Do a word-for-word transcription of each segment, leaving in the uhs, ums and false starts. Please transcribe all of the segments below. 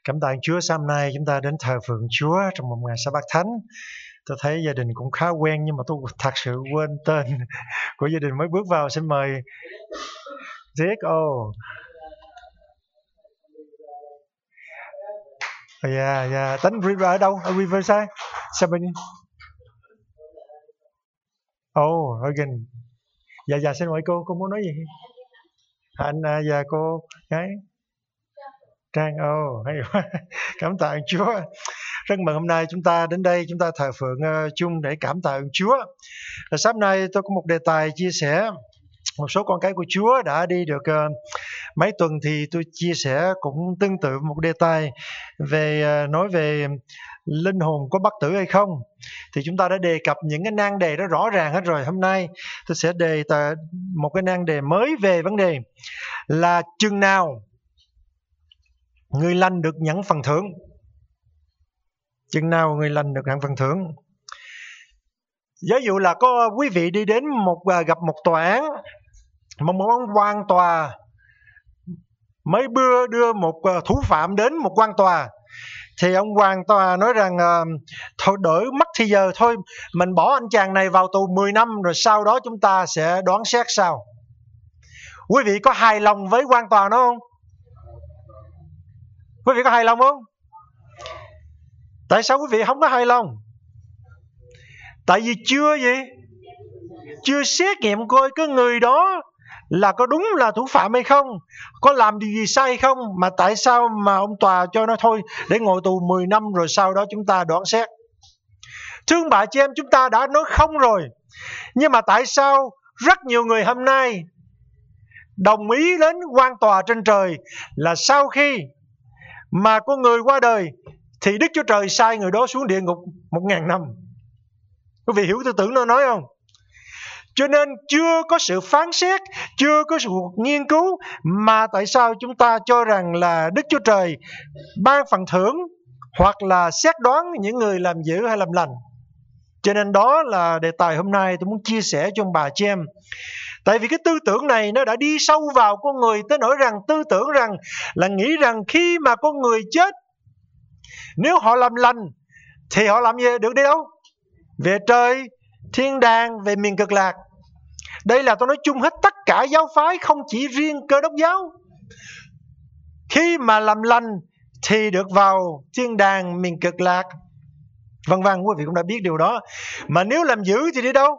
Cảm tạ Chúa, sáng nay chúng ta đến thờ phượng Chúa trong một ngày Sa-bát thánh. Tôi thấy gia đình cũng khá quen, nhưng mà tôi thật sự quên tên của gia đình mới bước vào. Xin mời Dick. Oh, yeah, yeah. Tánh River ở đâu? Ở Riverside? Sao bên? Oh, again. Dạ, dạ, xin mời cô. Cô muốn nói gì? Anh và dạ, cô gái Trang. Oh, hay quá. Cảm tạ Chúa. Rất mừng hôm nay chúng ta đến đây, chúng ta thờ phượng uh, chung để cảm tạ Chúa. Và sáng nay tôi có một đề tài chia sẻ. Một số con cái của Chúa đã đi được uh, mấy tuần, thì tôi chia sẻ cũng tương tự một đề tài về uh, nói về linh hồn có bất tử hay không. Thì chúng ta đã đề cập những cái nan đề đó rõ ràng hết rồi. Hôm nay tôi sẽ đề tờ, một cái nan đề mới về vấn đề là chừng nào người lành được nhận phần thưởng. Chừng nào người lành được nhận phần thưởng. Ví dụ là có quý vị đi đến một gặp một tòa án, một ông quan tòa mới đưa đưa một thủ phạm đến một quan tòa, thì ông quan tòa nói rằng thôi đổi mất thì giờ thôi, mình bỏ anh chàng này vào tù mười năm, rồi sau đó chúng ta sẽ đoán xét sao. Quý vị có hài lòng với quan tòa đó không? Quý vị có hài lòng không? Tại sao quý vị không có hài lòng? Tại vì chưa gì? Chưa xét nghiệm coi cái người đó là có đúng là thủ phạm hay không, có làm điều gì sai hay không, mà tại sao mà ông tòa cho nó thôi để ngồi tù mười năm, rồi sau đó chúng ta đoán xét. Thương bà chị em, chúng ta đã nói không rồi, nhưng mà tại sao rất nhiều người hôm nay đồng ý đến quan tòa trên trời là sau khi mà có người qua đời thì Đức Chúa Trời sai người đó xuống địa ngục một ngàn năm. Quý vị hiểu tư tưởng nó nói không? Cho nên chưa có sự phán xét, chưa có sự nghiên cứu, mà tại sao chúng ta cho rằng là Đức Chúa Trời ban phần thưởng hoặc là xét đoán những người làm dữ hay làm lành. Cho nên đó là đề tài hôm nay tôi muốn chia sẻ cho ông bà chị em. Tại vì cái tư tưởng này nó đã đi sâu vào con người tới nỗi rằng tư tưởng rằng là nghĩ rằng khi mà con người chết, nếu họ làm lành thì họ làm gì được đi đâu? Về trời, thiên đàng, về miền cực lạc. Đây là tôi nói chung hết tất cả giáo phái, không chỉ riêng Cơ Đốc giáo. Khi mà làm lành thì được vào thiên đàng, miền cực lạc, vân vân. Quý vị cũng đã biết điều đó. Mà nếu làm dữ thì đi đâu?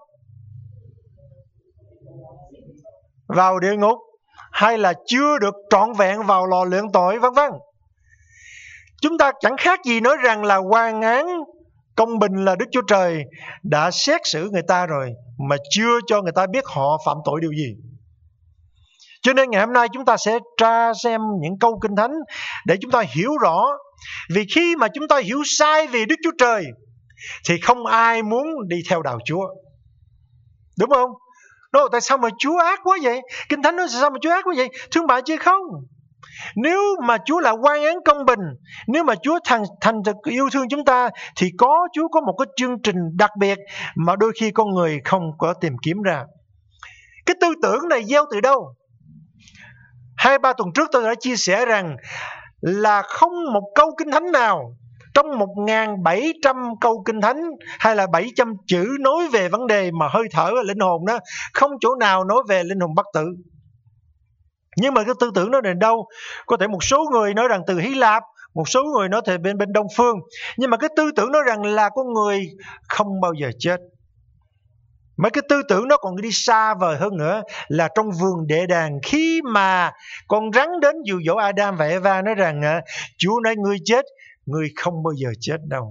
Vào địa ngục, hay là chưa được trọn vẹn vào lò luyện tội, vân vân. Chúng ta chẳng khác gì nói rằng là oan án công bình là Đức Chúa Trời đã xét xử người ta rồi, mà chưa cho người ta biết họ phạm tội điều gì. Cho nên ngày hôm nay chúng ta sẽ tra xem những câu Kinh Thánh để chúng ta hiểu rõ. Vì khi mà chúng ta hiểu sai về Đức Chúa Trời thì không ai muốn đi theo đạo Chúa, đúng không? Đó, tại sao mà Chúa ác quá vậy? Kinh Thánh nói sao mà Chúa ác quá vậy? Thương bà chứ không. Nếu mà Chúa là oan án công bình, nếu mà Chúa thành, thành thực yêu thương chúng ta, thì có Chúa có một cái chương trình đặc biệt mà đôi khi con người không có tìm kiếm ra. Cái tư tưởng này gieo từ đâu? Hai ba tuần trước tôi đã chia sẻ rằng là không một câu Kinh Thánh nào trong một nghìn bảy trăm câu Kinh Thánh hay là bảy trăm chữ nói về vấn đề mà hơi thở và linh hồn đó, không chỗ nào nói về linh hồn bất tử. Nhưng mà cái tư tưởng đó là đâu? Có thể một số người nói rằng từ Hy Lạp, một số người nói từ bên bên Đông Phương. Nhưng mà cái tư tưởng nói rằng là con người không bao giờ chết. Mấy cái tư tưởng đó còn đi xa vời hơn nữa, là trong vườn Đệ Đàng, khi mà con rắn đến dụ dỗ Adam và Eva, nói rằng Chúa nói ngươi chết, ngươi không bao giờ chết đâu.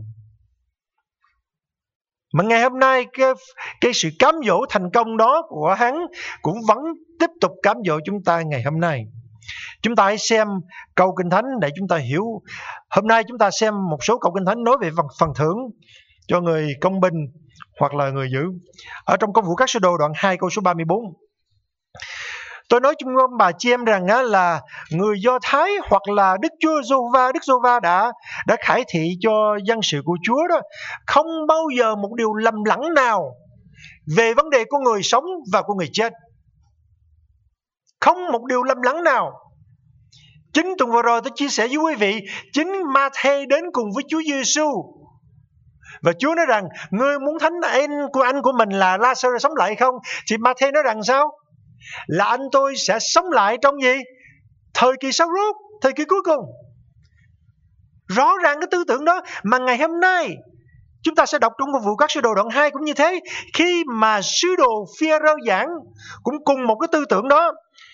Mà ngày hôm nay cái, cái sự cám dỗ thành công đó của hắn cũng vẫn tiếp tục cám dỗ chúng ta ngày hôm nay. Chúng ta hãy xem câu Kinh Thánh để chúng ta hiểu. Hôm nay chúng ta xem một số câu Kinh Thánh nói về phần, phần thưởng cho người công bình hoặc là người dữ. Ở trong Công vụ các sứ đồ đoạn hai câu số ba mươi bốn. Tôi nói chung ông bà chị em rằng á, là người Do Thái hoặc là Đức Chúa Giê-hô-va, Đức Giê-hô-va đã đã khải thị cho dân sự của Chúa đó, không bao giờ một điều lầm lẫn nào về vấn đề của người sống và của người chết. Không một điều lầm lẫn nào. Chính tuần vừa rồi tôi chia sẻ với quý vị, chính Ma-thê đến cùng với Chúa Giêsu và Chúa nói rằng ngươi muốn thánh anh của anh của mình là La-xơ sống lại không? Thì Ma-thê nói rằng sao? Là anh tôi sẽ sống lại trong gì? Thời kỳ sau rút, thời kỳ cuối cùng. Rõ ràng cái tư tưởng đó mà ngày hôm nay chúng ta sẽ đọc trong vụ các sứ đồ đoạn hai cũng như thế. Khi mà sứ đồ Phi-e-rơ giảng cũng cùng một cái tư tưởng đó.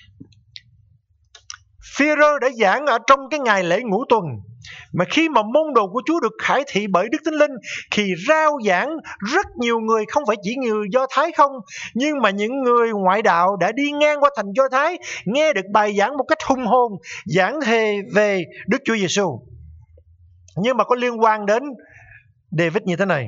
Phi-e-rơ đã giảng ở trong cái ngày lễ ngũ tuần, mà khi mà môn đồ của Chúa được khải thị bởi Đức Thánh Linh, thì rao giảng rất nhiều người, không phải chỉ người Do Thái không, nhưng mà những người ngoại đạo đã đi ngang qua thành Do Thái, nghe được bài giảng một cách hùng hồn, giảng thề về Đức Chúa Giêsu. Nhưng mà có liên quan đến David như thế này.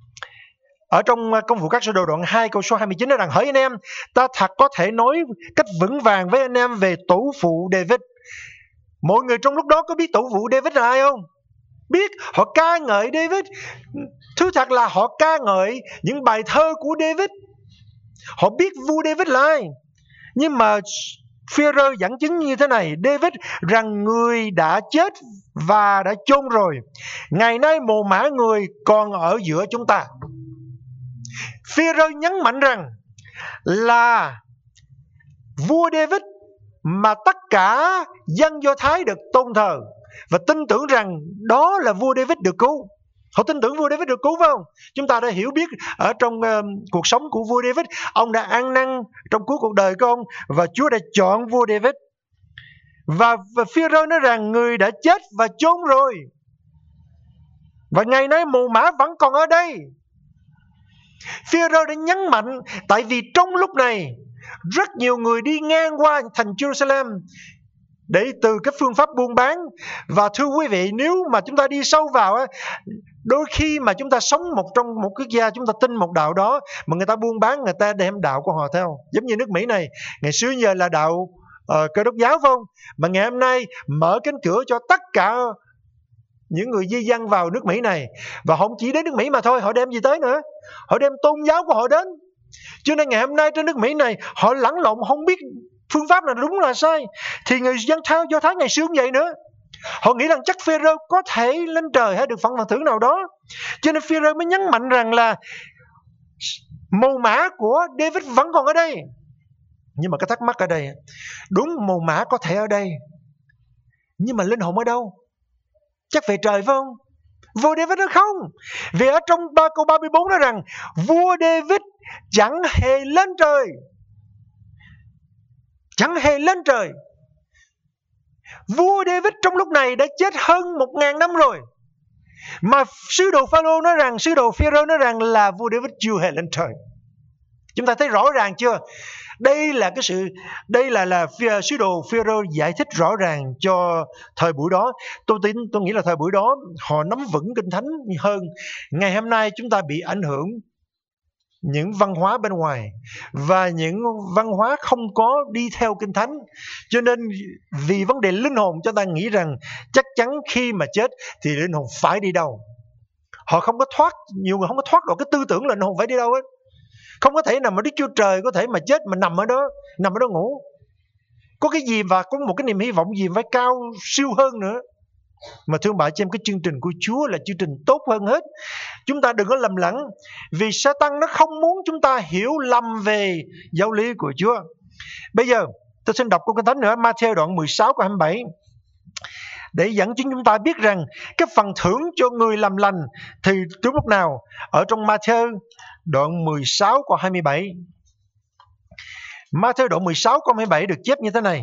Ở trong công vụ các sứ đồ đoạn hai câu số hai mươi chín nói rằng: hỡi anh em, ta thật có thể nói cách vững vàng với anh em về tổ phụ David. Mọi người trong lúc đó có biết tổ phụ David là ai không? Biết, họ ca ngợi David. Thứ thật là họ ca ngợi những bài thơ của David. Họ biết vua David là ai. Nhưng mà Phi-e-rơ dẫn chứng như thế này: David rằng người đã chết và đã chôn rồi, ngày nay mồ mả người còn ở giữa chúng ta. Phi-e-rơ nhấn mạnh rằng là vua David mà tất cả dân Do Thái được tôn thờ, và tin tưởng rằng đó là vua David được cứu. Họ tin tưởng vua David được cứu, phải không? Chúng ta đã hiểu biết ở trong uh, cuộc sống của vua David, ông đã ăn năn trong cuối cuộc đời của ông, và Chúa đã chọn vua David. Và, và Phi-e-rơ nói rằng người đã chết và chôn rồi, và ngày nay mồ mả vẫn còn ở đây. Phi-e-rơ đã nhấn mạnh, tại vì trong lúc này rất nhiều người đi ngang qua thành Jerusalem để từ cái phương pháp buôn bán. Và thưa quý vị, nếu mà chúng ta đi sâu vào, đôi khi mà chúng ta sống một trong một quốc gia, chúng ta tin một đạo đó, mà người ta buôn bán, người ta đem đạo của họ theo. Giống như nước Mỹ này, ngày xưa giờ là đạo uh, Cơ Đốc giáo, phải không? Mà ngày hôm nay mở cánh cửa cho tất cả những người di dân vào nước Mỹ này. Và họ không chỉ đến nước Mỹ mà thôi, họ đem gì tới nữa? Họ đem tôn giáo của họ đến. Cho nên ngày hôm nay trên nước Mỹ này, họ lẫn lộn, không biết phương pháp là đúng là sai. Thì người dân thao Do Thái ngày xưa cũng vậy nữa. Họ nghĩ rằng chắc Phi-e-rơ có thể lên trời hay được phần phần thưởng nào đó. Cho nên Phi-e-rơ mới nhấn mạnh rằng là mồ mả của David vẫn còn ở đây. Nhưng mà cái thắc mắc ở đây, đúng mồ mả có thể ở đây, nhưng mà linh hồn ở đâu? Chắc về trời phải không? Vua David nói không. Vì ở trong ba câu ba mươi bốn nói rằng vua David chẳng hề lên trời. Chẳng hề lên trời. Vua David trong lúc này đã chết hơn một ngàn năm rồi. Mà sứ đồ Phao-lô nói rằng, sứ đồ Phi-e-rơ nói rằng là vua David chưa hề lên trời. Chúng ta thấy rõ ràng chưa? Đây là cái sự, đây là là sứ đồ Phi-e-rơ giải thích rõ ràng cho thời buổi đó. Tôi tin, tôi nghĩ là thời buổi đó họ nắm vững Kinh Thánh hơn. Ngày hôm nay chúng ta bị ảnh hưởng những văn hóa bên ngoài và những văn hóa không có đi theo Kinh Thánh. Cho nên vì vấn đề linh hồn, cho ta nghĩ rằng chắc chắn khi mà chết thì linh hồn phải đi đâu. Họ không có thoát, nhiều người không có thoát được cái tư tưởng là linh hồn phải đi đâu hết. Không có thể nào mà Đức Chúa Trời có thể mà chết mà nằm ở đó, nằm ở đó ngủ. Có cái gì và có một cái niềm hy vọng gì phải cao siêu hơn nữa. Mà thương bạn cho em, cái chương trình của Chúa là chương trình tốt hơn hết. Chúng ta đừng có lầm lẫn, vì Satan nó không muốn chúng ta hiểu lầm về giáo lý của Chúa. Bây giờ tôi xin đọc câu Kinh Thánh nữa, Ma-thê đoạn mười sáu câu hai mươi bảy, để dẫn chứng chúng ta biết rằng cái phần thưởng cho người làm lành thì từ lúc nào. Ở trong Ma-thê đoạn mười sáu câu hai mươi bảy, Ma-thê đoạn mười sáu câu hai mươi bảy được chép như thế này.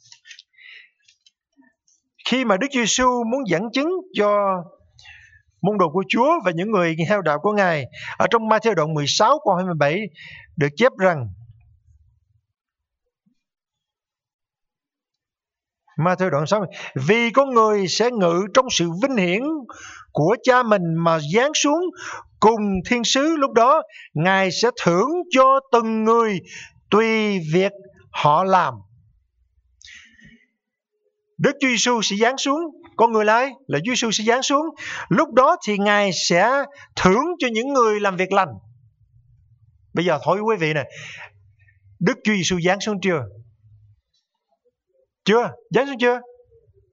Khi mà Đức Giêsu muốn dẫn chứng cho môn đồ của Chúa và những người theo đạo của Ngài, ở trong Ma-thê đoạn mười sáu câu hai mươi bảy được chép rằng, Ma-thê đoạn sáu, vì con người sẽ ngự trong sự vinh hiển của cha mình mà giáng xuống cùng thiên sứ, lúc đó Ngài sẽ thưởng cho từng người tùy việc họ làm. Đức Chúa Giêsu sẽ giáng xuống. Con người là ai? Là Chúa Giêsu sẽ giáng xuống. Lúc đó thì Ngài sẽ thưởng cho những người làm việc lành. Bây giờ hỏi quý vị nè, Đức Chúa Giêsu giáng xuống chưa? Chưa? Giáng xuống chưa?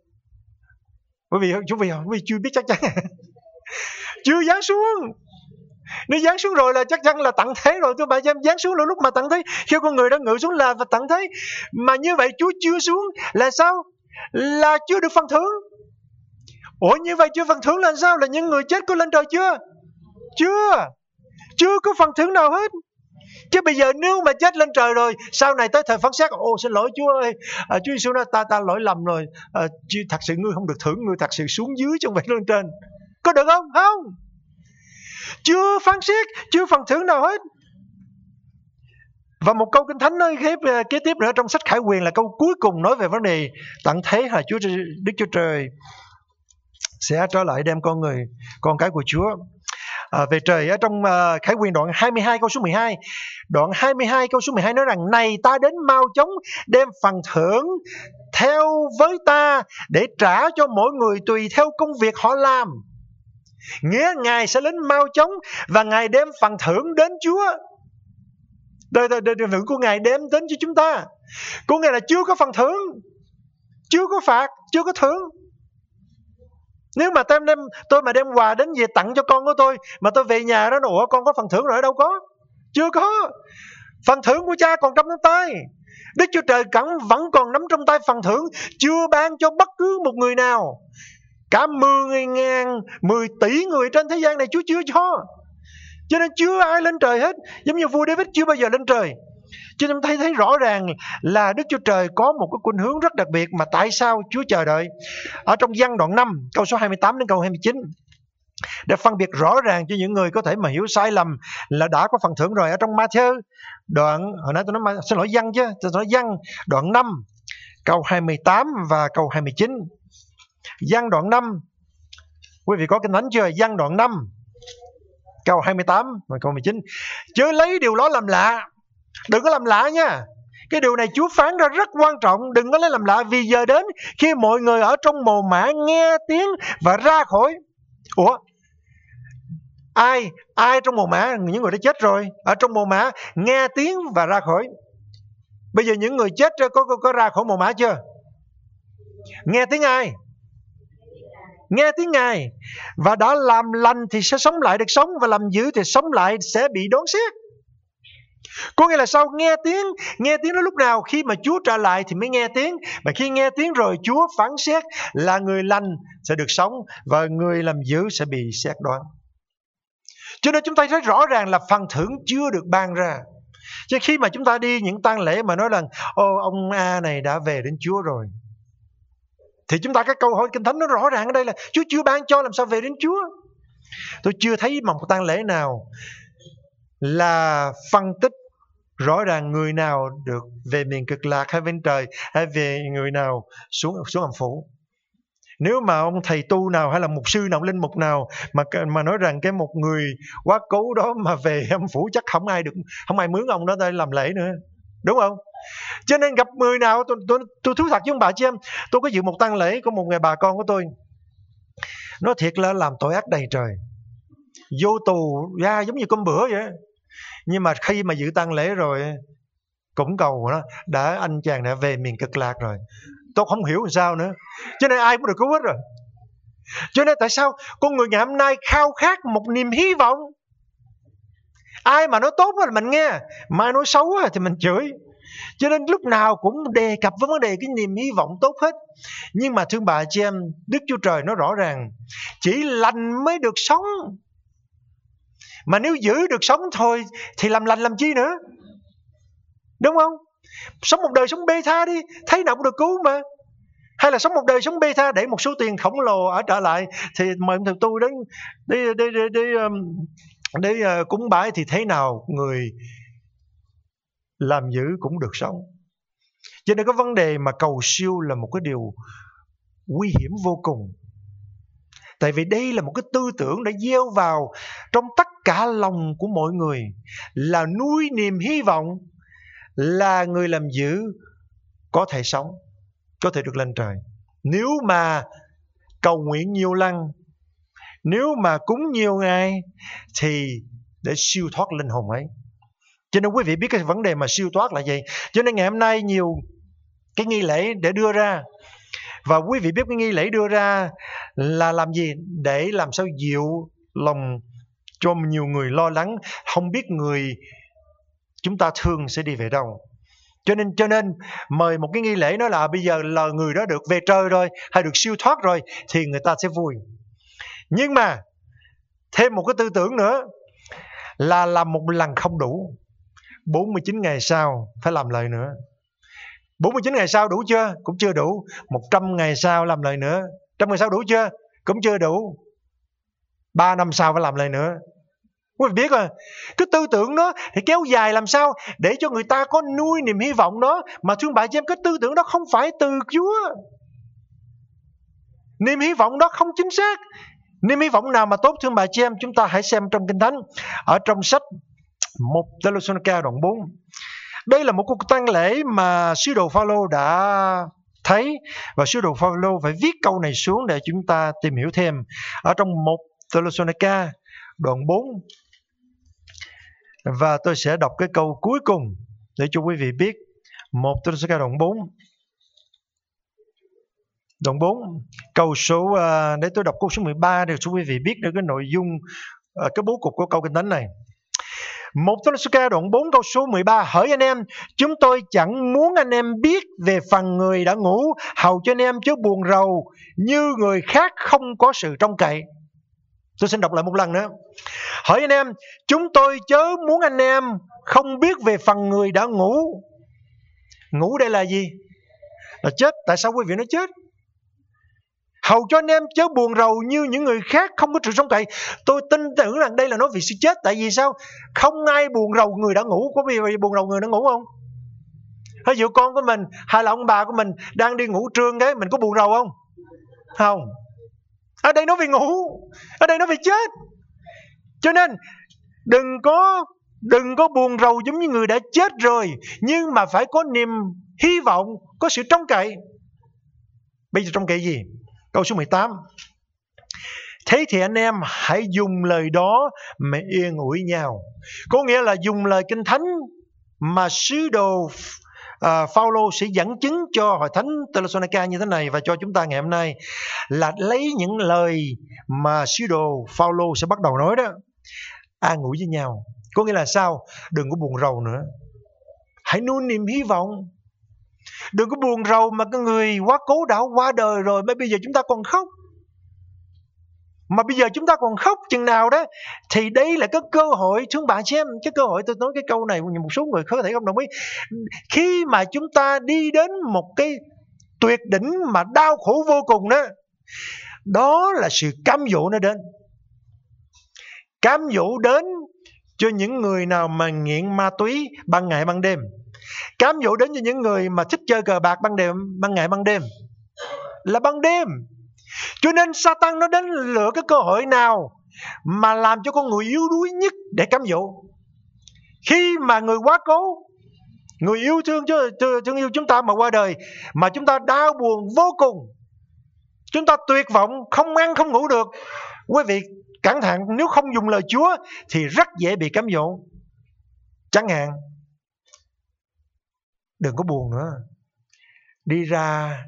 Bởi vì chú vị, quý vị chưa biết chắc chắn. Chưa giáng xuống. Nếu giáng xuống rồi là chắc chắn là tận thế rồi. Tôi bà cho em giáng xuống lúc mà tận thế, khi con người đã ngự xuống là tận thế. Mà như vậy Chúa chưa xuống là sao? Là chưa được phần thưởng. Ủa như vậy chưa phần thưởng là sao? Là những người chết có lên trời chưa? Chưa. Chưa có phần thưởng nào hết. Chứ bây giờ nếu mà chết lên trời rồi, sau này tới thời phán xét, ồ xin lỗi Chúa ơi, à, Chúa Giêsu nói ta ta lỗi lầm rồi, à, thật sự ngươi không được thưởng, ngươi thật sự xuống dưới chứ không phải lên trên. Có được không? Không. Chưa phán xét, chưa phần thưởng nào hết. Và một câu Kinh Thánh nói kế, kế tiếp nữa trong sách Khải Huyền là câu cuối cùng nói về vấn đề tận thế là Chúa Đức Chúa Trời sẽ trở lại đem con người, con cái của Chúa à, về trời. Ở trong uh, Khải Huyền đoạn hai mươi hai câu số mười hai, đoạn hai mươi hai câu số mười hai nói rằng: này ta đến mau chóng đem phần thưởng theo với ta để trả cho mỗi người tùy theo công việc họ làm. Nghĩa Ngài sẽ đến mau chóng và Ngài đem phần thưởng đến Chúa. Đời đời đời thưởng của Ngài đem đến cho chúng ta. Của Ngài là chưa có phần thưởng, chưa có phạt, chưa có thưởng. Nếu mà tôi đem, tôi mà đem quà đến về tặng cho con của tôi, mà tôi về nhà đó, ủa con có phần thưởng rồi? Đâu có. Chưa có. Phần thưởng của Cha còn trong tay. Đức Chúa Trời vẫn còn nắm trong tay phần thưởng, chưa ban cho bất cứ một người nào. Cả mười ngàn, mười tỷ người trên thế gian này Chúa chưa cho. Cho nên chưa ai lên trời hết. Giống như vua David chưa bao giờ lên trời. Cho nên thấy thấy rõ ràng là Đức Chúa Trời có một cái khuynh hướng rất đặc biệt mà tại sao Chúa chờ đợi. Ở trong Giăng đoạn năm câu số hai mươi tám đến câu hai mươi chín, để phân biệt rõ ràng cho những người có thể mà hiểu sai lầm là đã có phần thưởng rồi. Ở trong Ma-thi-ơ đoạn, hồi nãy tôi nói xin lỗi Giăng chứ, tôi nói Giăng đoạn năm câu hai mươi tám và câu hai mươi chín. Giăng đoạn năm, quý vị có Kinh Thánh chưa? Giăng đoạn năm câu hai mươi tám và câu mười chín. Chớ lấy điều đó làm lạ. Đừng có làm lạ nha. Cái điều này Chúa phán ra rất quan trọng. Đừng có lấy làm lạ, vì giờ đến khi mọi người ở trong mồ mả nghe tiếng và ra khỏi. Ủa? Ai? Ai trong mồ mả? Những người đã chết rồi. Ở trong mồ mả nghe tiếng và ra khỏi. Bây giờ những người chết có, có, có ra khỏi mồ mả chưa? Nghe tiếng ai? Nghe tiếng Ngài. Và đã làm lành thì sẽ sống lại được sống, và làm dữ thì sống lại sẽ bị đoán xét. Có nghĩa là sao? Nghe tiếng. Nghe tiếng đó lúc nào? Khi mà Chúa trở lại thì mới nghe tiếng. Và khi nghe tiếng rồi Chúa phán xét là người lành sẽ được sống và người làm dữ sẽ bị xét đoán. Cho nên chúng ta thấy rõ ràng là phần thưởng chưa được ban ra. Chứ khi mà chúng ta đi những tang lễ mà nói là ô ông A này đã về đến Chúa rồi, thì chúng ta cái câu hỏi Kinh Thánh nó rõ ràng ở đây là Chúa chưa ban cho, làm sao về đến Chúa? Tôi chưa thấy một tang lễ nào là phân tích rõ ràng người nào được về miền cực lạc hay bên trời, hay về người nào xuống xuống âm phủ. Nếu mà ông thầy tu nào hay là mục sư nào, linh mục nào mà mà nói rằng cái một người quá cố đó mà về âm phủ, chắc không ai được, không ai mướn ông đó để làm lễ nữa, đúng không? Cho nên gặp người nào, tôi tôi tôi thú thật với ông bà chị em, tôi có dự một tang lễ của một người bà con của tôi, nói thiệt là làm tội ác đầy trời, vô tù ra giống như cơm bữa vậy. Nhưng mà khi mà dự tang lễ rồi cũng cầu nó đã, anh chàng đã về miền cực lạc rồi. Tôi không hiểu làm sao nữa. Cho nên ai cũng được cứu hết rồi. Cho nên tại sao con người ngày hôm nay khao khát một niềm hy vọng. Ai mà nói tốt thì mình nghe, mà ai nói xấu thì mình chửi. Cho nên lúc nào cũng đề cập với vấn đề cái niềm hy vọng tốt hết. Nhưng mà thưa bà chị em, Đức Chúa Trời nói rõ ràng chỉ lành mới được sống. Mà nếu giữ được sống thôi thì làm lành làm chi nữa, đúng không? Sống một đời sống bê tha đi, thấy nào cũng được cứu mà. Hay là sống một đời sống bê tha để một số tiền khổng lồ ở trở lại, thì mời ông thầy tu đến để, để, để, để, để, để cúng bái, thì thế nào người làm dữ cũng được sống. Cho nên cái vấn đề mà cầu siêu là một cái điều nguy hiểm vô cùng. Tại vì đây là một cái tư tưởng đã gieo vào trong tất cả lòng của mọi người, là nuôi niềm hy vọng là người làm dữ có thể sống, có thể được lên trời. Nếu mà cầu nguyện nhiều lần, nếu mà cúng nhiều ngày, thì để siêu thoát linh hồn ấy. Cho nên quý vị biết cái vấn đề mà siêu thoát là gì. Cho nên ngày hôm nay nhiều cái nghi lễ để đưa ra, Và quý vị biết cái nghi lễ đưa ra là làm gì? Để làm sao dịu lòng cho nhiều người lo lắng, không biết người chúng ta thương sẽ đi về đâu. Cho nên cho nên mời một cái nghi lễ nói là bây giờ là người đó được về trời rồi, hay được siêu thoát rồi, thì người ta sẽ vui. Nhưng mà thêm một cái tư tưởng nữa là làm một lần không đủ, bốn mươi chín ngày sau phải làm lại nữa. bốn mươi chín ngày sau đủ chưa? Cũng chưa đủ. một trăm ngày sau làm lại nữa. một trăm ngày sau đủ chưa? Cũng chưa đủ. ba năm sau phải làm lại nữa. Quý vị biết rồi, cái tư tưởng đó thì kéo dài làm sao để cho người ta có nuôi niềm hy vọng đó. Mà thương bà chị em, cái tư tưởng đó không phải từ Chúa. Niềm hy vọng đó không chính xác. Niềm hy vọng nào mà tốt thương bà chị em, chúng ta hãy xem trong Kinh Thánh. Ở trong sách một Thessalonica đoạn bốn. Đây là một cuộc tang lễ mà sứ đồ Phaolô đã thấy, và sứ đồ Phaolô phải viết câu này xuống để chúng ta tìm hiểu thêm. Ở trong một Thessalonica đoạn bốn, và tôi sẽ đọc cái câu cuối cùng để cho quý vị biết. một Thessalonica đoạn bốn, đoạn bốn câu số uh, để tôi đọc câu số mười ba để cho quý vị biết được cái nội dung, uh, cái bố cục của câu Kinh Thánh này. một Thessalonica đoạn bốn câu số mười ba: Hỡi anh em, chúng tôi chẳng muốn anh em biết về phần người đã ngủ, hầu cho anh em chớ buồn rầu như người khác không có sự trông cậy. Tôi xin đọc lại một lần nữa. Hỡi anh em, chúng tôi chớ muốn anh em không biết về phần người đã ngủ. Ngủ đây là gì? Là chết. Tại sao quý vị nói chết? Hầu cho anh em chớ buồn rầu như những người khác không có sự trông cậy. Tôi tin tưởng rằng đây là nói về sự chết. Tại vì sao? Không ai buồn rầu người đã ngủ. Có bao giờ buồn rầu người đã ngủ không? Ví dụ con của mình hay là ông bà của mình đang đi ngủ trưa cái, mình có buồn rầu không? Không. Ở đây nói về ngủ, ở đây nói về chết. Cho nên đừng có đừng có buồn rầu giống như người đã chết rồi, nhưng mà phải có niềm hy vọng, có sự trông cậy. Bây giờ trông cậy gì? Câu số mười tám: Thế thì anh em hãy dùng lời đó mà yên ủi nhau. Có nghĩa là dùng lời Kinh Thánh mà sứ đồ uh, Phaolô sẽ dẫn chứng cho hội thánh Thessalonica như thế này, và cho chúng ta ngày hôm nay là lấy những lời mà sứ đồ Phaolô sẽ bắt đầu nói đó, an ủi với nhau. Có nghĩa là sao? Đừng có buồn rầu nữa, hãy nuôi niềm hy vọng. Đừng có buồn rầu mà cái người quá cố đã qua đời rồi, mà bây giờ chúng ta còn khóc. Mà bây giờ chúng ta còn khóc chừng nào đó, thì đây là cái cơ hội. Thương bạn xem, cái cơ hội, tôi nói cái câu này một số người có thể không đồng ý. Khi mà chúng ta đi đến một cái tuyệt đỉnh mà đau khổ vô cùng đó, đó là sự cám dỗ nó đến. Cám dỗ đến cho những người nào mà nghiện ma túy ban ngày ban đêm. Cám dỗ đến cho những người mà thích chơi cờ bạc ban đêm, ban ngày ban đêm. Là ban đêm. Cho nên Satan nó đến lựa cái cơ hội nào mà làm cho con người yếu đuối nhất để cám dỗ. Khi mà người quá cố, người yêu thương thương yêu chúng ta mà qua đời, mà chúng ta đau buồn vô cùng, chúng ta tuyệt vọng, không ăn không ngủ được, quý vị cẩn thận, nếu không dùng lời Chúa thì rất dễ bị cám dỗ. Chẳng hạn, đừng có buồn nữa, đi ra,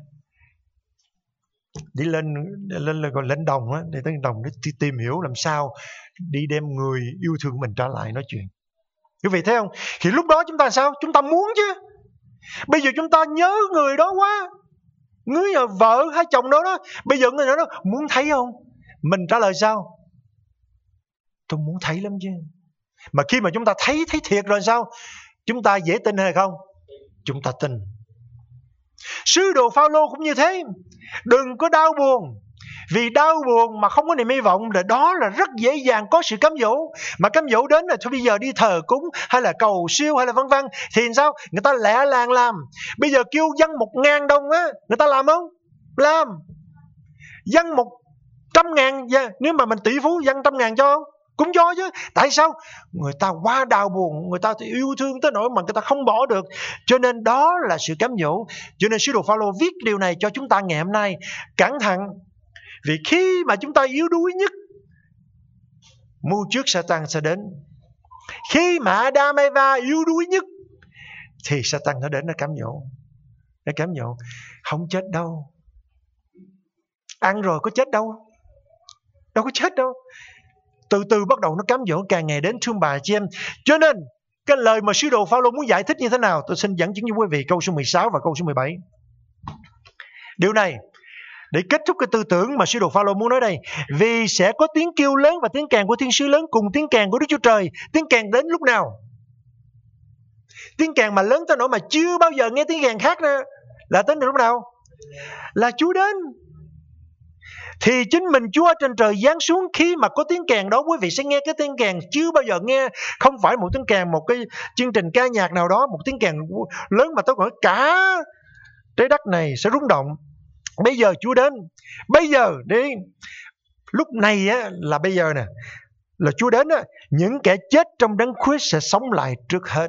đi lên lên lên, lên đồng á, để tới đồng để tìm hiểu làm sao đi đem người yêu thương mình trở lại nói chuyện. Quý vị thấy không? Thì lúc đó chúng ta sao? Chúng ta muốn chứ. Bây giờ chúng ta nhớ người đó quá, người vợ hay chồng đó đó, bây giờ người đó, đó muốn thấy không? Mình trả lời sao? Tôi muốn thấy lắm chứ. Mà khi mà chúng ta thấy thấy thiệt rồi sao? Chúng ta dễ tin hay không? Chúng ta tin. Sứ đồ Phaolô cũng như thế. Đừng có đau buồn, vì đau buồn mà không có niềm hy vọng là đó là rất dễ dàng có sự cám dỗ. Mà cám dỗ đến là thôi bây giờ đi thờ cúng hay là cầu siêu hay là vân vân, thì sao? Người ta lẹ làng làm. Bây giờ kêu dâng một ngàn đồng á, người ta làm không? Làm. Dâng một trăm ngàn, nếu mà mình tỷ phú dâng trăm ngàn cho không? Cũng cho chứ. Tại sao? Người ta quá đau buồn, người ta thì yêu thương tới nỗi mà người ta không bỏ được. Cho nên đó là sự cám dỗ. Cho nên sứ đồ Phaolô viết điều này cho chúng ta ngày hôm nay. Cẩn thận, vì khi mà chúng ta yếu đuối nhất, mưu trước Satan sẽ đến. Khi mà Adam Eva yếu đuối nhất, thì Satan nó đến, nó cám dỗ. Nó cám dỗ. Không chết đâu, Ăn rồi có chết đâu. Đâu có chết đâu. Từ từ bắt đầu nó cám dỗ càng ngày đến, thương bà chị em. Cho nên cái lời mà sứ đồ Phao-lô muốn giải thích như thế nào, tôi xin dẫn chứng cho quý vị câu số mười sáu và câu số mười bảy. Điều này để kết thúc cái tư tưởng mà sứ đồ Phao-lô muốn nói đây. Vì sẽ có tiếng kêu lớn và tiếng kèn của thiên sứ lớn cùng tiếng kèn của Đức Chúa Trời. Tiếng kèn đến lúc nào? Tiếng kèn mà lớn tới nỗi mà chưa bao giờ nghe tiếng kèn khác nữa là đến lúc nào? Là Chúa đến. Thì chính mình Chúa ở trên trời giáng xuống. Khi mà có tiếng kèn đó, quý vị sẽ nghe cái tiếng kèn chưa bao giờ nghe. Không phải một tiếng kèn, một cái chương trình ca nhạc nào đó, một tiếng kèn lớn mà tôi gọi cả trái đất này sẽ rung động. Bây giờ Chúa đến. Bây giờ đi. Lúc này á, là bây giờ nè, là Chúa đến á, những kẻ chết trong Đấng Christ sẽ sống lại trước hết.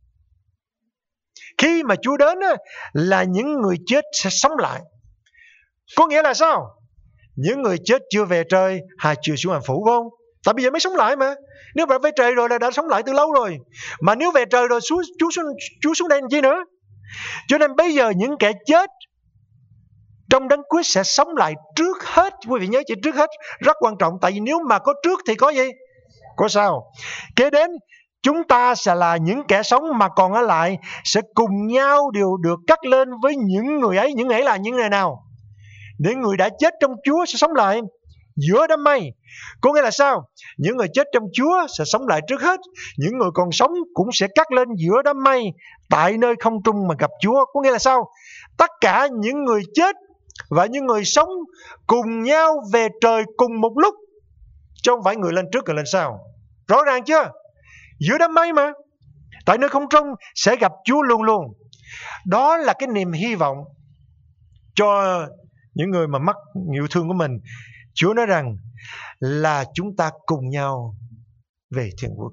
Khi mà Chúa đến á, là những người chết sẽ sống lại. Có nghĩa là sao? Những người chết chưa về trời hay chưa xuống hành phủ, phải không? Tại bây giờ mới sống lại mà. Nếu mà về trời rồi là đã sống lại từ lâu rồi. Mà nếu về trời rồi Chúa, Chúa, xuống, Chúa xuống đây làm chi nữa? Cho nên bây giờ những kẻ chết trong Đấng Christ sẽ sống lại trước hết. Quý vị nhớ chữ trước hết rất quan trọng. Tại vì nếu mà có trước thì có gì? Có sau. Kế đến, chúng ta sẽ là những kẻ sống mà còn ở lại, sẽ cùng nhau đều được cắt lên với những người ấy. Những người ấy là những người nào? Những người đã chết trong Chúa sẽ sống lại giữa đám mây. Có nghĩa là sao? Những người chết trong Chúa sẽ sống lại trước hết. Những người còn sống cũng sẽ cắt lên giữa đám mây tại nơi không trung mà gặp Chúa. Có nghĩa là sao? Tất cả những người chết và những người sống cùng nhau về trời cùng một lúc, chứ không phải người lên trước người lên sau. Rõ ràng chưa? Giữa đám mây mà, tại nơi không trung sẽ gặp Chúa luôn luôn. Đó là cái niềm hy vọng cho những người mà mắc yêu thương của mình. Chúa nói rằng là chúng ta cùng nhau về thiên quốc.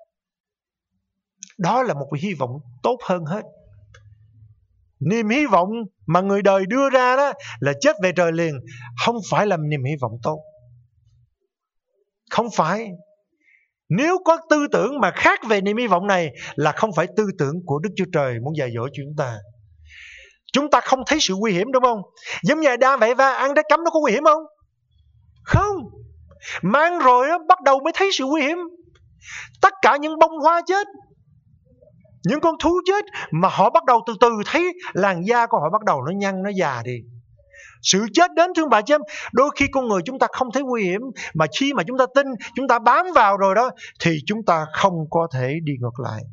Đó là một hy vọng tốt hơn hết. Niềm hy vọng mà người đời đưa ra đó là chết về trời liền, không phải là niềm hy vọng tốt. Không phải. Nếu có tư tưởng mà khác về niềm hy vọng này là không phải tư tưởng của Đức Chúa Trời muốn dạy dỗ chúng ta. Chúng ta không thấy sự nguy hiểm, đúng không? Giống như Adam vậy, và ăn trái cấm nó có nguy hiểm không? Không. Mà ăn rồi đó, bắt đầu mới thấy sự nguy hiểm. Tất cả những bông hoa chết, những con thú chết, mà họ bắt đầu từ từ thấy làn da của họ bắt đầu nó nhăn, nó già đi. Sự chết đến, thương bà chị em. Đôi khi con người chúng ta không thấy nguy hiểm, mà khi mà chúng ta tin, chúng ta bám vào rồi đó, thì chúng ta không có thể đi ngược lại.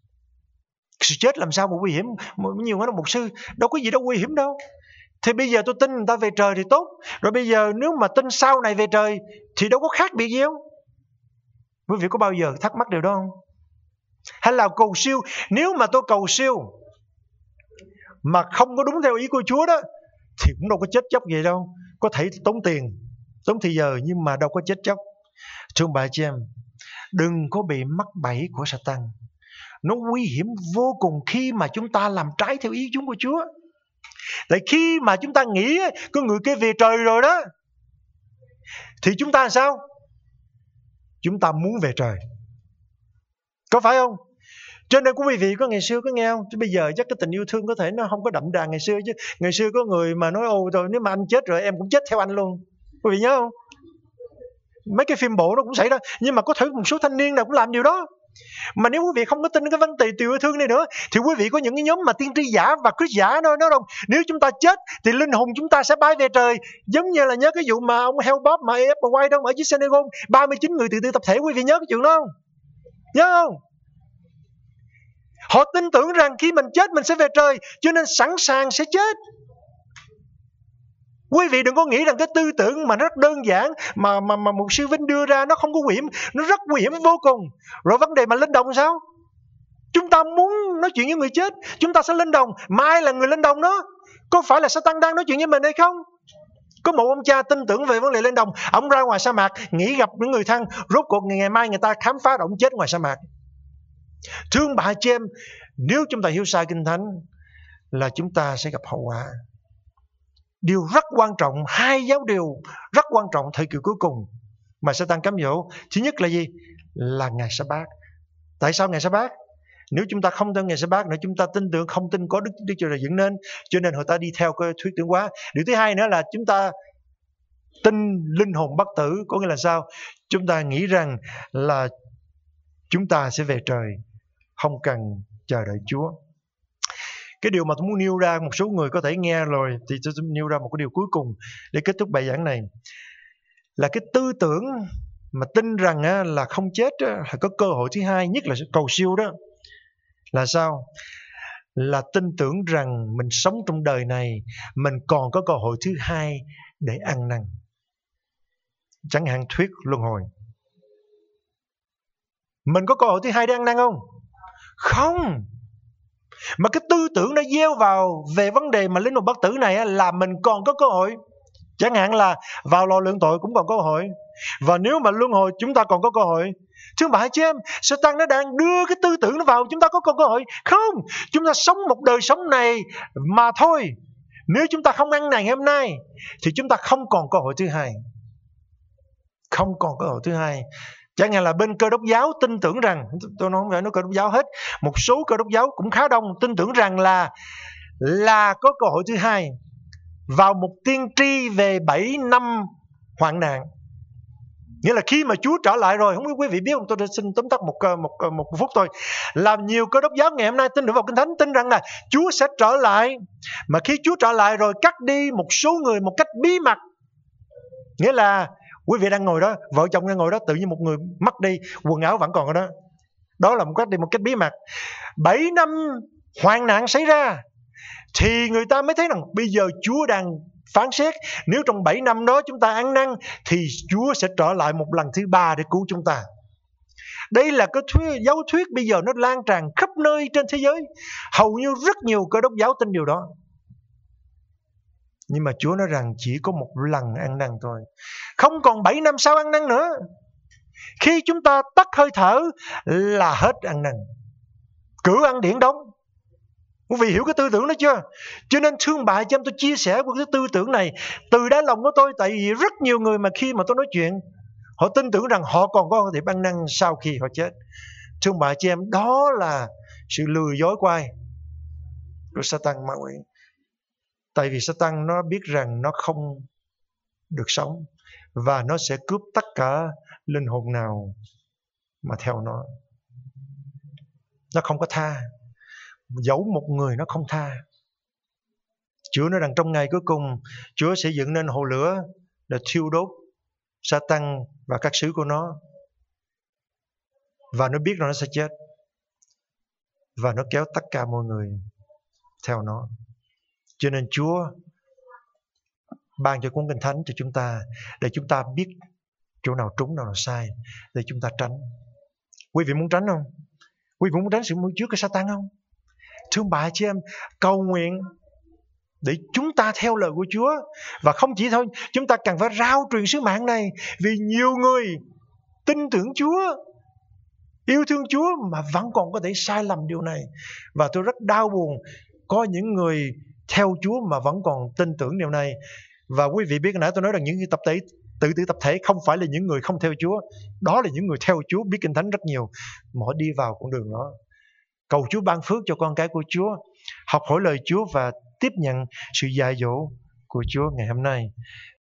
Sự chết làm sao mà nguy hiểm? Nhiều người nói mục sư, đâu có gì đâu nguy hiểm đâu. Thì bây giờ tôi tin người ta về trời thì tốt. Rồi bây giờ nếu mà tin sau này về trời thì đâu có khác biệt gì không? Quý vị có bao giờ thắc mắc điều đó không? Hay là cầu siêu, nếu mà tôi cầu siêu mà không có đúng theo ý của Chúa đó, thì cũng đâu có chết chóc gì đâu. Có thể tốn tiền, tốn thời giờ, nhưng mà đâu có chết chóc. Thương bà chị em, đừng có bị mắc bẫy của Satan. Nó nguy hiểm vô cùng khi mà chúng ta làm trái theo ý chúng của Chúa. Tại khi mà chúng ta nghĩ có người kia về trời rồi đó, thì chúng ta làm sao? Chúng ta muốn về trời, có phải không? Cho nên quý vị có ngày xưa có nghe không? Chứ bây giờ chắc cái tình yêu thương có thể nó không có đậm đà ngày xưa chứ. Ngày xưa có người mà nói ồ rồi nếu mà anh chết rồi em cũng chết theo anh luôn. Quý vị nhớ không? Mấy cái phim bộ nó cũng xảy ra. Nhưng mà có thể một số thanh niên nào cũng làm điều đó. Mà nếu quý vị không có tin cái vấn đề tình yêu thương này nữa, thì quý vị có những cái nhóm mà tiên tri giả và Christ giả nói nói không? Nếu chúng ta chết thì linh hồn chúng ta sẽ bay về trời. Giống như là nhớ cái vụ mà ông Hell Bob mà a ép White đâu ở dưới Senegal, ba mươi chín người tự tử tập thể. Quý vị nhớ cái chuyện đó không? Nhớ không? Họ tin tưởng rằng khi mình chết mình sẽ về trời, cho nên sẵn sàng sẽ chết. Quý vị đừng có nghĩ rằng cái tư tưởng mà rất đơn giản mà mà mà một sư Vinh đưa ra nó không có nguy hiểm, nó rất nguy hiểm vô cùng. Rồi vấn đề mà lên đồng sao? Chúng ta muốn nói chuyện với người chết, chúng ta sẽ lên đồng, mà ai là người lên đồng đó? Có phải là Satan đang nói chuyện với mình hay không? Có một ông cha tin tưởng về vấn đề lên đồng, ông ra ngoài sa mạc nghĩ gặp những người thân, rốt cuộc ngày mai người ta khám phá ông chết ngoài sa mạc. Thương bà chị em, nếu chúng ta hiểu sai Kinh Thánh là chúng ta sẽ gặp hậu quả. Điều rất quan trọng, hai giáo điều rất quan trọng thời kỳ cuối cùng mà Satan cám dỗ. Thứ nhất là gì? Là ngày Sa-bát. Tại sao ngày Sa-bát? Nếu chúng ta không theo ngày Sa-bát nữa, chúng ta tin tưởng không tin có Đức Đức Chúa Trời dựng nên, cho nên người ta đi theo cái thuyết tưởng quá. Điều thứ hai nữa là chúng ta tin linh hồn bất tử có nghĩa là sao? Chúng ta nghĩ rằng là chúng ta sẽ về trời, không cần chờ đợi Chúa. Cái điều mà tôi muốn nêu ra, một số người có thể nghe rồi, thì tôi nêu ra một cái điều cuối cùng để kết thúc bài giảng này. Là cái tư tưởng mà tin rằng á, là không chết á, là có cơ hội thứ hai, nhất là cầu siêu đó. Là sao? Là tin tưởng rằng mình sống trong đời này, mình còn có cơ hội thứ hai để ăn năn. Chẳng hạn thuyết luân hồi. Mình có cơ hội thứ hai để ăn năn không? Không. Mà cái tư tưởng nó gieo vào về vấn đề mà linh hồn bất tử này á, là mình còn có cơ hội. Chẳng hạn là vào lò lượng tội cũng còn có cơ hội. Và nếu mà luân hồi chúng ta còn có cơ hội. Thưa bà chị em, Satan nó đang đưa cái tư tưởng nó vào, chúng ta có còn cơ hội? Không. Chúng ta sống một đời sống này mà thôi. Nếu chúng ta không ăn này ngày hôm nay thì chúng ta không còn cơ hội thứ hai. Không còn cơ hội thứ hai. Chẳng hạn là bên Cơ Đốc giáo tin tưởng rằng, tôi nói không phải nói Cơ Đốc giáo hết, một số Cơ Đốc giáo cũng khá đông tin tưởng rằng là là có cơ hội thứ hai vào một tiên tri về bảy năm hoạn nạn. Nghĩa là khi mà Chúa trở lại rồi, không biết quý vị biết không, tôi xin tóm tắt một, một, một phút thôi. Làm nhiều Cơ Đốc giáo ngày hôm nay tin tưởng vào Kinh Thánh, tin rằng là Chúa sẽ trở lại. Mà khi Chúa trở lại rồi cắt đi một số người một cách bí mật. Nghĩa là quý vị đang ngồi đó, vợ chồng đang ngồi đó, tự nhiên một người mất đi, quần áo vẫn còn ở đó. Đó là một cách đi một cách bí mật. Bảy năm hoạn nạn xảy ra thì người ta mới thấy rằng bây giờ Chúa đang phán xét. Nếu trong bảy năm đó chúng ta ăn năn thì Chúa sẽ trở lại một lần thứ ba để cứu chúng ta. Đây là cái thuyết, giáo thuyết bây giờ nó lan tràn khắp nơi trên thế giới. Hầu như rất nhiều Cơ Đốc giáo tin điều đó. Nhưng mà Chúa nói rằng chỉ có một lần ăn năn thôi. Không còn bảy năm sau ăn năn nữa. Khi chúng ta tắt hơi thở là hết ăn năn. Cử ăn điển đóng. Quý vị hiểu cái tư tưởng đó chưa? Cho nên thương bà cho em, tôi chia sẻ với cái tư tưởng này từ đáy lòng của tôi. Tại vì rất nhiều người mà khi mà tôi nói chuyện, họ tin tưởng rằng họ còn có thể ăn năn sau khi họ chết. Thương bà cho em, đó là sự lừa dối của ai? Của Satan ma quỷ. Tại vì Satan nó biết rằng nó không được sống, và nó sẽ cướp tất cả linh hồn nào mà theo nó. Nó không có tha. Dẫu một người nó không tha. Chúa nói rằng trong ngày cuối cùng Chúa sẽ dựng nên hồ lửa để thiêu đốt Satan và các sứ của nó. Và nó biết rằng nó sẽ chết. Và nó kéo tất cả mọi người theo nó. Cho nên Chúa ban cho cuốn Kinh Thánh cho chúng ta, để chúng ta biết chỗ nào trúng, nào là sai, để chúng ta tránh. Quý vị muốn tránh không? Quý vị muốn tránh sự mưu trước cái Satan không? Thưa bà chị em, cầu nguyện để chúng ta theo lời của Chúa. Và không chỉ thôi, chúng ta cần phải rao truyền sứ mạng này. Vì nhiều người tin tưởng Chúa, yêu thương Chúa mà vẫn còn có thể sai lầm điều này. Và tôi rất đau buồn có những người theo Chúa mà vẫn còn tin tưởng điều này. Và quý vị biết nãy tôi nói rằng những tập thể, tự tử tập thể không phải là những người không theo Chúa. Đó là những người theo Chúa, biết Kinh Thánh rất nhiều, mà họ đi vào con đường đó. Cầu Chúa ban phước cho con cái của Chúa, học hỏi lời Chúa và tiếp nhận sự dạy dỗ của Chúa ngày hôm nay.